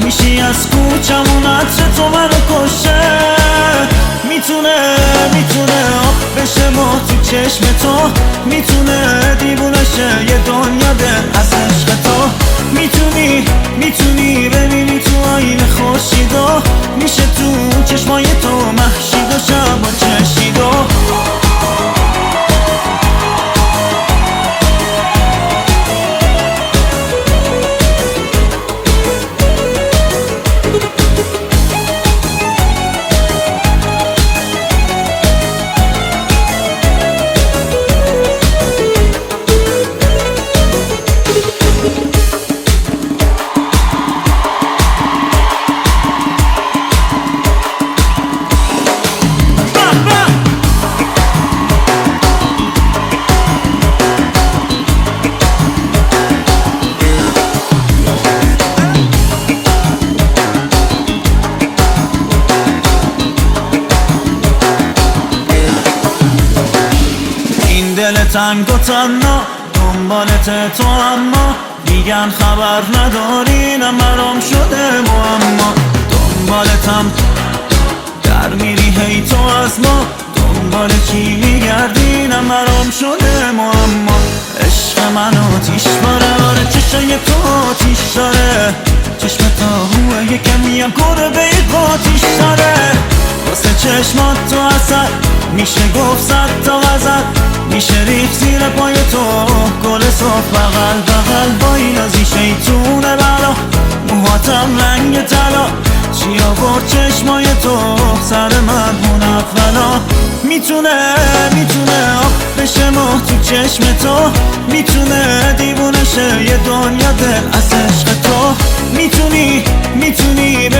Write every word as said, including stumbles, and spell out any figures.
میشی از کوچمون عطر تو منو کشه. میتونه میتونه آب بشه ما تو چشم تو، میتونه دیوونه شه یه دنیا دل از عشق تو. میتونی میتونی ببینی تو آینه خورشیدو، میشه تو چشمای تو مهشید و شب و چشیدو. دل تنگ و تنها دنبالت تو، اما میگن خبر نداری نه مرام شده معما. دنبالتم در میری هی تو از ما، دنبال کی میگردی نه مرام شده معما. عشق من آتیش باره، آره چشای تو آتیش داره، چشم تا هوه یکمیم کره به یک آتیش داره. واسه چشمات تو اثر میشه گفت صد تا غزل، میشه ریخ زیر پای تو گل صاف بغل بغل. با این ازی شیطون بلا موهاتم رنگ طلا، چی آورد چشمای تو سر من منفلا. میتونه میتونه آب بشه ماه تو چشم تو، میتونه دیوونه شه یه دنیا دل از عشق تو. میتونی میتونی